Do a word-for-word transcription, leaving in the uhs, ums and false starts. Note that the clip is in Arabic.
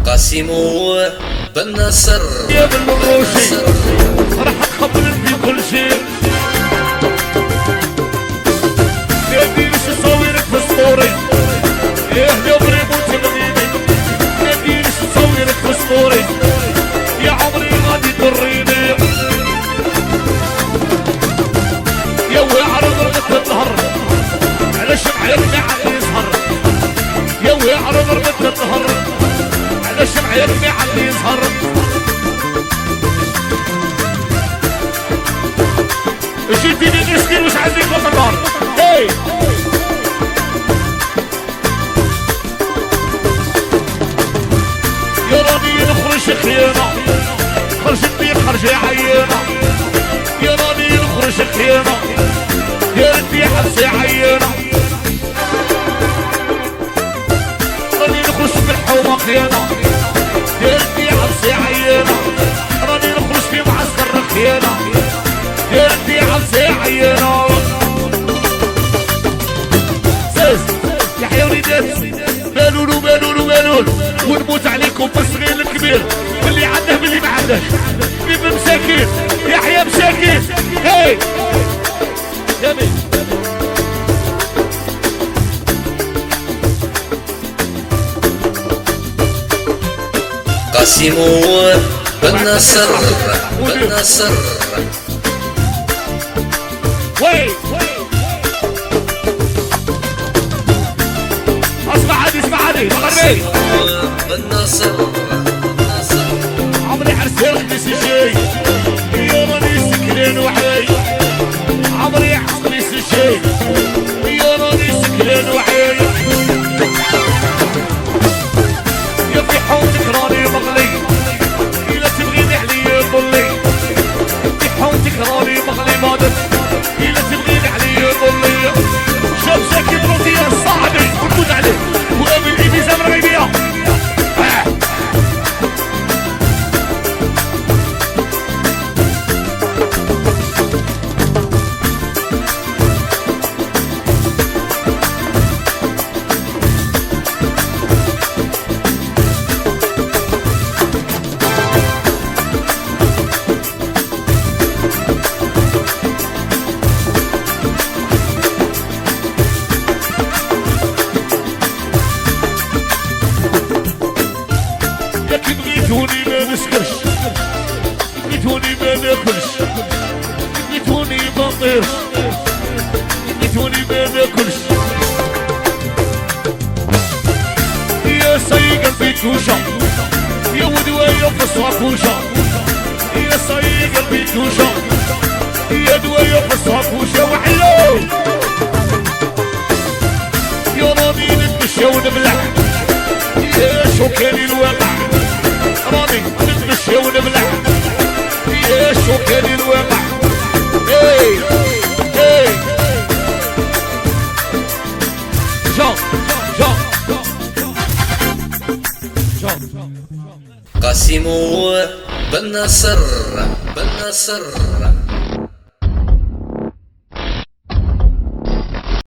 قاسمو بن نصر يا بن الروشي راح تخبر في كل شيء. نبي مش نصورك في ستوري يا اهلي بريموت غنيني. نبي مش نصورك في ستوري يا عمري غادي تضريني. يا ويعرض رمت النهر على شمعة يرمي على يسهر. يا ويعرض رمت النهر على شمعة يرمي على يسهر. جيتيني مسكين وش عايزين فوق النار. هاي يا راني نخرج خيانة خرجت بي خرج عيانة. يا راني نخرج خيانة يا ربي حبسي عيانة. راني نخرج في الحومة خيانة يا ربي حبسي عيانة. راني نخرج في معسكر خيانة يا ربي حبسي عيانة. ساس يا حيا وليدات بالولو بالولو بالولو ونموت عليكم بالصغير الكبير باللي عنده باللي ما عندهش. بيب مساكين يا حيا مساكين. هاي جميل قاسمو بن نصر بن نصر. وي اسمع عادي اسمع عادي مغربي بن نصر عمري حرسين خميس الجاي يا راني سكران وحي. عمري خميس الجاي يا راني سكران وحي. يا في حوتك راني مغلي إلا تبغيني عليا ضلي. في حوتك راني مغلي مادت إلا تبغيني عليا ضلي. شاب ساكن روتيا صاحبي ونفوت عليه وقابل لي ميزان رغيبية. بغيتوني ما نسكرش بغيتوني ما ناكلش بغيتوني ما نطيرش بغيتوني ما ناكلش. يا سايق قلبي توشة يا ودوايا في الصاكوشة. يا سايق قلبي توشة يا دوايا في الصاكوشة. وحلو يا راني نتمشى ونبلع يا شو كان الواقع. راني نتمشى ونبلع يا شو كان الواقع. اي اي جان جان جان قاسمو بن نصر بن نصر.